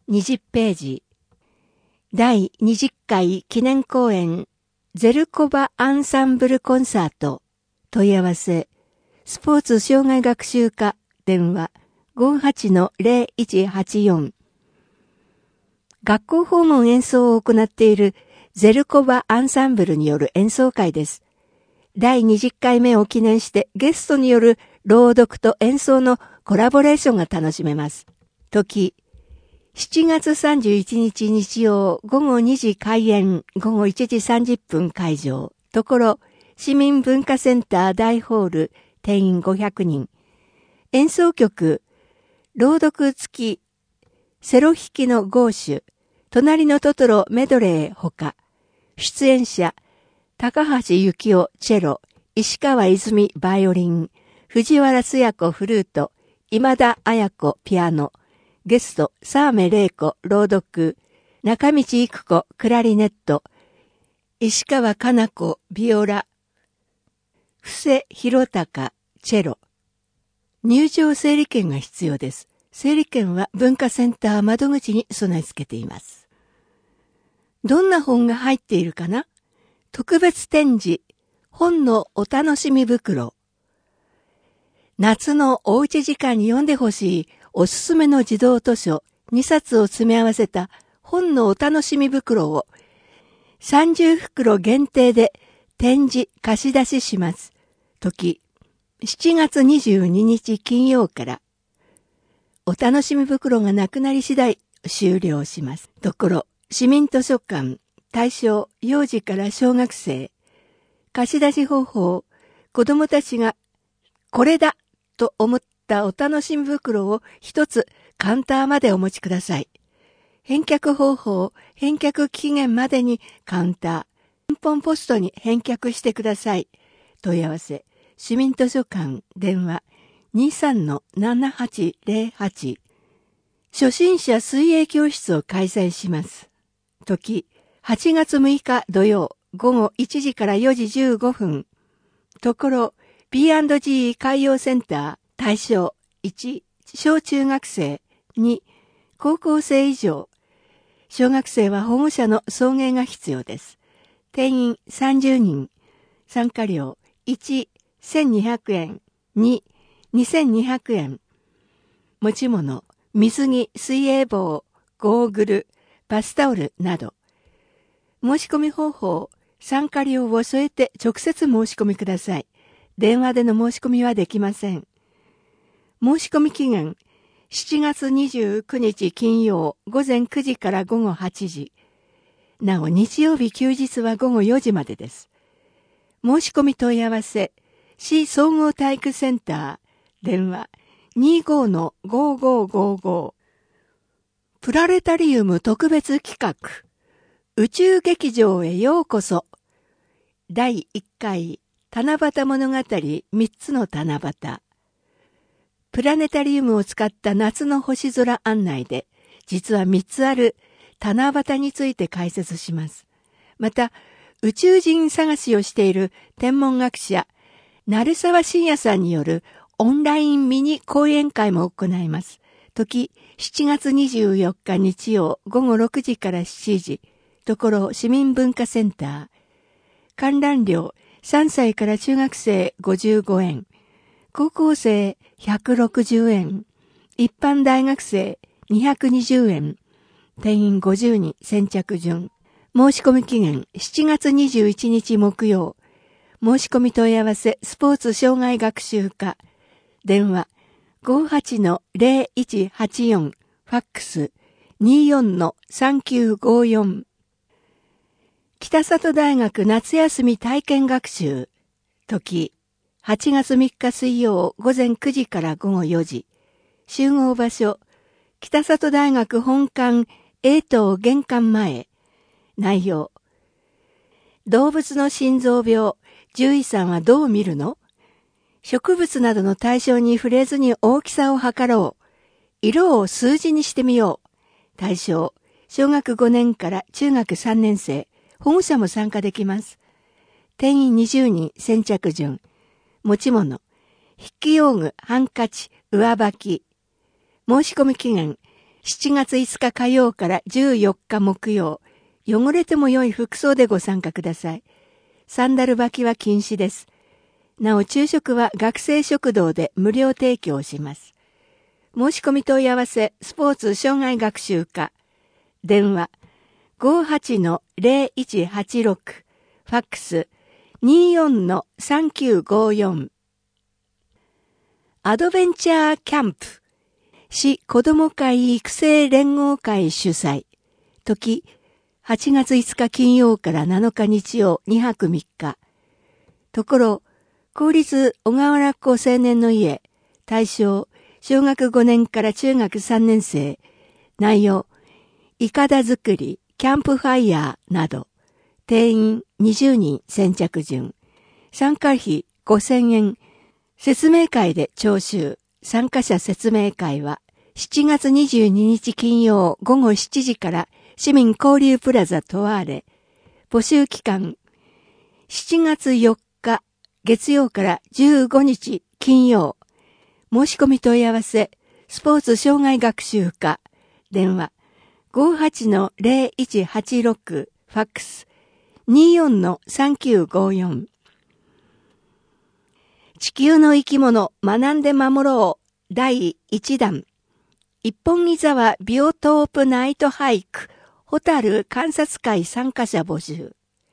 20ページ。第20回記念公演ゼルコバアンサンブルコンサート。問い合わせ。スポーツ障害学習課電話 58-0184。学校訪問演奏を行っているゼルコバアンサンブルによる演奏会です。第20回目を記念してゲストによる朗読と演奏のコラボレーションが楽しめます。時、7月31日日曜午後2時開演、午後1時30分会場。ところ、市民文化センター大ホール、定員500人。演奏曲、朗読付き、セロ弾きのゴーシュ、隣のトトロメドレーほか、出演者、高橋幸雄チェロ、石川泉バイオリン、藤原須也子フルート、今田彩子ピアノ、ゲスト、沢目玲子朗読、中道育子クラリネット、石川かな子ビオラ、布施博隆チェロ。入場整理券が必要です。整理券は文化センター窓口に備え付けています。どんな本が入っているかな？特別展示、本のお楽しみ袋。夏のおうち時間に読んでほしいおすすめの児童図書2冊を詰め合わせた本のお楽しみ袋を30袋限定で展示貸し出しします。時、7月22日金曜から。お楽しみ袋がなくなり次第終了します。ところ、市民図書館、対象幼児から小学生。貸し出し方法、子供たちがこれだと思ったお楽しみ袋を一つカウンターまでお持ちください。返却方法、返却期限までにカウンター、返本ポストに返却してください。問い合わせ、市民図書館、電話 23-7808。初心者水泳教室を開催します。時、8月6日土曜、午後1時から4時15分。ところ、B&G 海洋センター、対象、1、小中学生、2、高校生以上。小学生は保護者の送迎が必要です。定員30人。参加料、1、1200円、2、2200円。持ち物、水着、水泳帽、ゴーグル、バスタオルなど。申し込み方法、参加料を添えて直接申し込みください。電話での申し込みはできません。申し込み期限、7月29日金曜午前9時から午後8時。なお日曜日休日は午後4時までです。申し込み問い合わせ、市総合体育センター、電話 25-5555。プラネタリウム特別企画、宇宙劇場へようこそ。第1回七夕物語3つの七夕。プラネタリウムを使った夏の星空案内で、実は3つある七夕について解説します。また、宇宙人探しをしている天文学者、鳴沢慎也さんによるオンラインミニ講演会も行います。時、7月24日日曜午後6時から7時。ところ市民文化センター。観覧料3歳から中学生55円。高校生160円。一般大学生220円。定員50人先着順。申し込み期限7月21日木曜。申し込み問い合わせスポーツ障害学習課。電話 58-0184。ファックス 24-3954。北里大学夏休み体験学習。時、8月3日水曜午前9時から午後4時。集合場所、北里大学本館 A 棟玄関前。内容。動物の心臓病、獣医さんはどう見るの？植物などの対象に触れずに大きさを測ろう。色を数字にしてみよう。対象、小学5年から中学3年生。保護者も参加できます。定員20人先着順。持ち物、筆記用具、ハンカチ、上履き。申し込み期限、 7月5日火曜から14日木曜、汚れても良い服装でご参加ください。サンダル履きは禁止です。なお昼食は学生食堂で無料提供します。申し込み問い合わせ、スポーツ障害学習課。電話 58-0186、ファックス 24-3954。アドベンチャーキャンプ。市子ども会育成連合会主催。時、8月5日金曜から7日日曜2泊3日。ところ、公立小川原校青年の家、対象、小学5年から中学3年生。内容、いかだ作り、キャンプファイヤーなど。定員20人先着順。参加費5000円。説明会で徴収。参加者説明会は7月22日金曜午後7時から市民交流プラザトワーレ。募集期間7月4日月曜から15日金曜。申し込み問い合わせスポーツ障害学習課。電話 58-0186 ファックス 24-3954。地球の生き物学んで守ろう第1弾。一本木沢ビオトープナイトハイクホタル観察会参加者募集。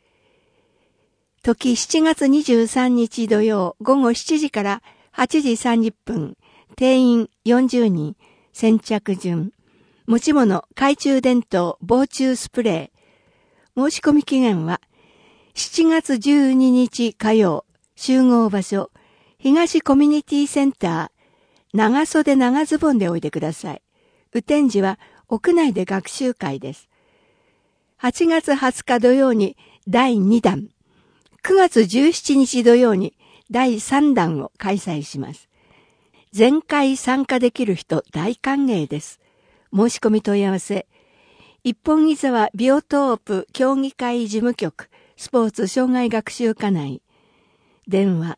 時7月23日土曜午後7時から8時30分。定員40人。先着順。持ち物懐中電灯防虫スプレー。申し込み期限は7月12日火曜。集合場所東コミュニティセンター。長袖長ズボンでおいでください。雨天時は屋内で学習会です。8月20日土曜に第2弾。9月17日土曜に第3弾を開催します。全会参加できる人大歓迎です。申し込み問い合わせ。一本木沢ビオトープ協議会事務局スポーツ障害学習課内。電話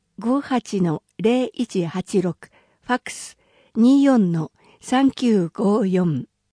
58-0186 ファックス 24-3954。